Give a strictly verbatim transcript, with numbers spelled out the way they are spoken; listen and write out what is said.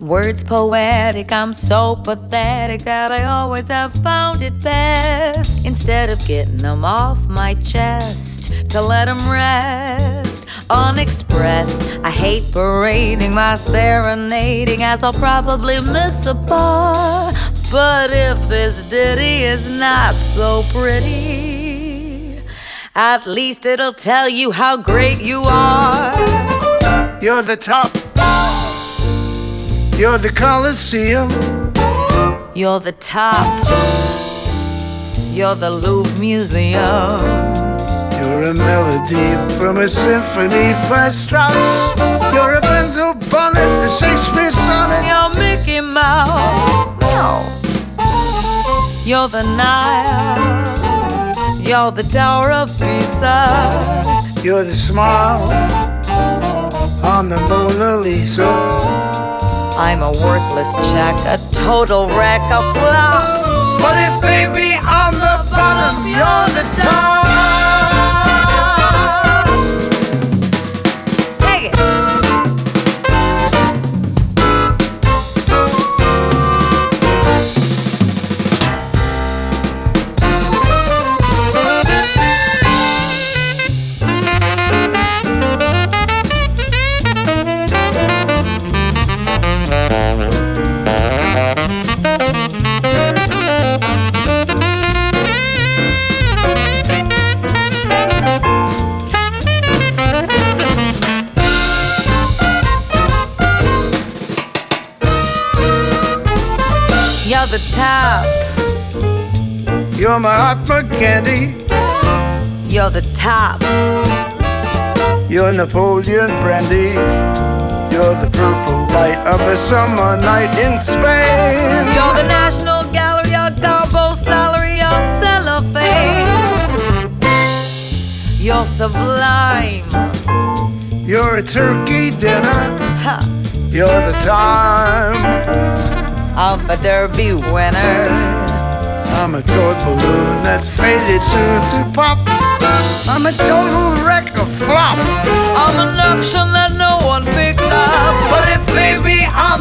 Words poetic, I'm so pathetic that I always have found it best, instead of getting them off my chest, to let them rest unexpressed. I hate parading my serenading, as I'll probably miss a bar. But if this ditty is not so pretty, at least it'll tell you how great you are. You're the top. You're the Colosseum. You're the top. You're the Louvre Museum. You're a melody from a symphony by Strauss. You're a bento bonnet, a Shakespeare sonnet. You're Mickey Mouse. No. You're the Nile. You're the Tower of Pisa. You're the smile on the Mona Lisa. I'm a worthless check, a total wreck, a flop. But if baby on the bottom, you're the top. Take it. You're the top. You're my Mahatma Gandhi. You're the top. You're Napoleon Brandy. You're the purple light of a summer night in Spain. You're the National Gallery, your garbo salary, your cellophane. You're sublime. You're a turkey dinner. Ha. You're the time of a derby winner. I'm a toy balloon that's faded soon to pop. I'm a total wreck, a flop. I'm an option that no one picked up. But if baby I'm